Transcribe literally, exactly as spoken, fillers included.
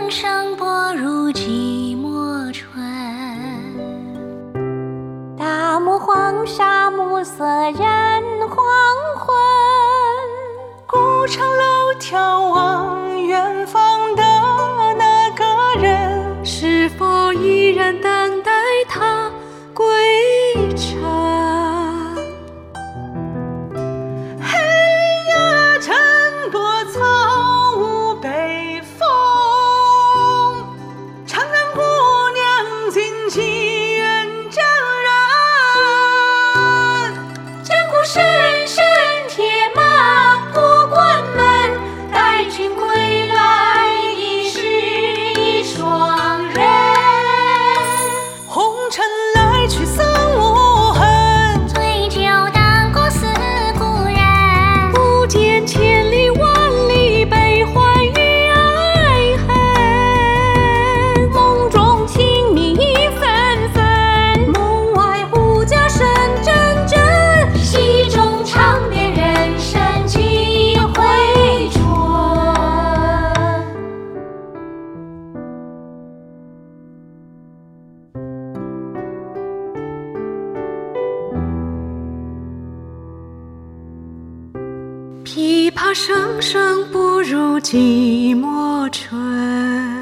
声声不如寂寞春。 大漠黄沙暮色染黄昏， 古城楼眺望远方的那个人， 是否依然等待他归程？ 黑夜沉多草无北风，长安姑娘旌旗远征人。 战鼓声声铁马过关门，待君归来已是一双人。 红尘来去曾无痕， 醉酒当歌思故人。 不见千里万里悲欢与爱恨。 梦中清明一纷纷，梦外胡笳声阵阵。戏中长鞭人生几回春。 琵琶声声不如寂寞春。